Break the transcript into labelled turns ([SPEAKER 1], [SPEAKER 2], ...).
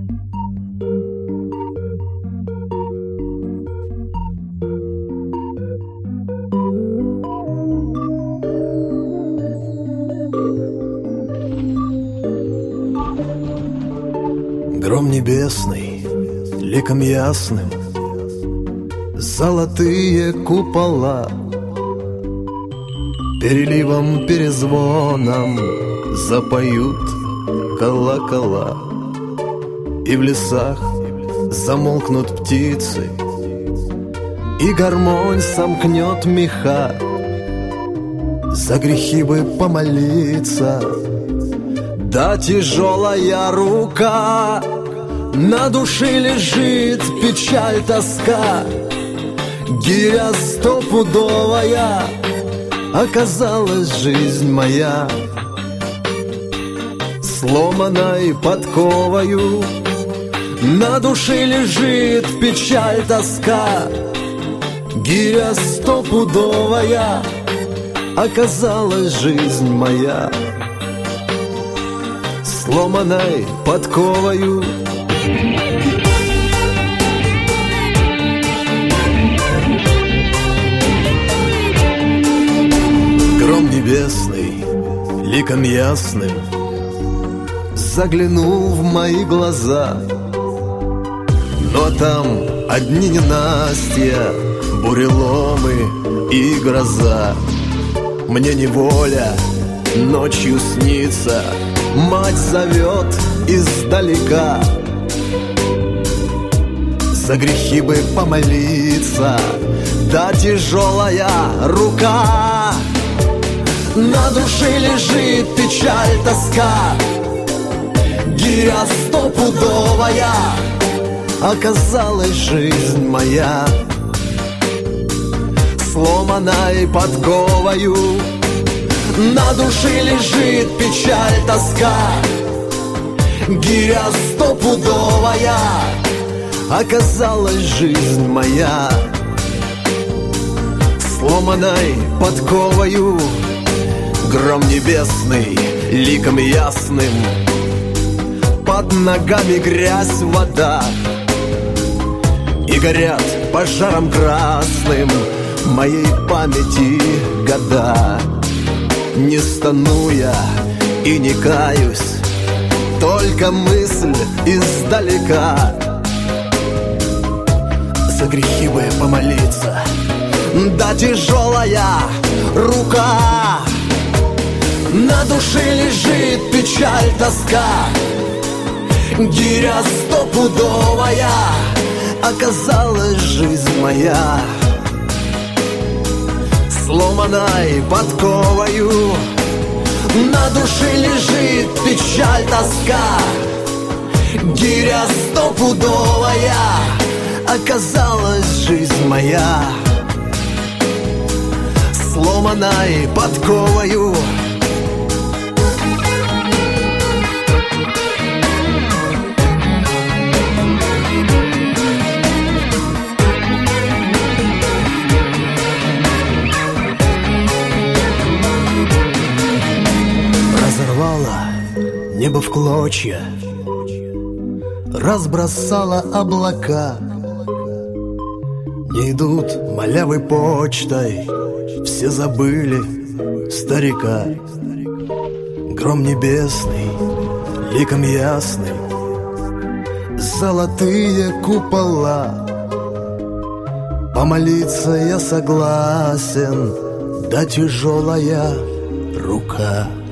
[SPEAKER 1] Гром небесный, ликом ясным, золотые купола, переливом, перезвоном запоют колокола. И в лесах замолкнут птицы, и гармонь сомкнет меха. За грехи бы помолиться, да тяжелая рука. На душе лежит печаль, тоска, гиря стопудовая. Оказалась жизнь моя сломанной подковою. На душе лежит печаль, тоска, гиря стопудовая. Оказалась жизнь моя сломанной подковою. Гром небесный, ликом ясным, заглянул в мои глаза. Но там одни ненастья, буреломы и гроза. Мне неволя ночью снится, мать зовет издалека. За грехи бы помолиться, да тяжелая рука. На душе лежит печаль, тоска, гиря стопудовая. Оказалась жизнь моя сломанной подковою. На душе лежит печаль, тоска, гиря стопудовая. Оказалась жизнь моя сломанной подковою. Гром небесный, ликом ясным, под ногами грязь, вода. И горят пожаром красным моей памяти года. Не стану я и не каюсь, только мысль издалека. За грехи бы помолиться, да тяжелая рука. На душе лежит печаль, тоска, гиря стопудовая. Оказалась жизнь моя сломанной подковою. На душе лежит печаль, тоска, гиря стопудовая. Оказалась жизнь моя сломанной подковою. Разорвала небо в клочья, разбросала облака. Не идут малявы почтой, все забыли старика. Гром небесный, ликом ясным, золотые купола. Помолиться я согласен, да тяжелая рука.